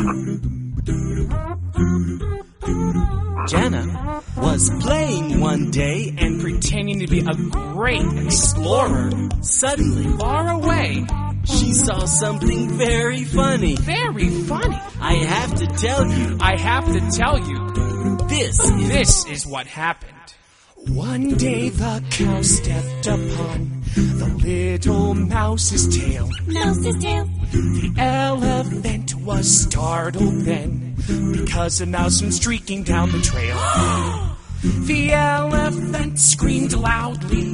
Jenna was playing one day and Pretending to be a great explorer. suddenly Far away. she saw something very funny. Very funny. I have to tell you, I have to tell you, this is what happened. One day the cow stepped upon the little mouse's tail. Mouse's tail. The elephant was startled then because a mouse went streaking down the trail. The elephant screamed loudly.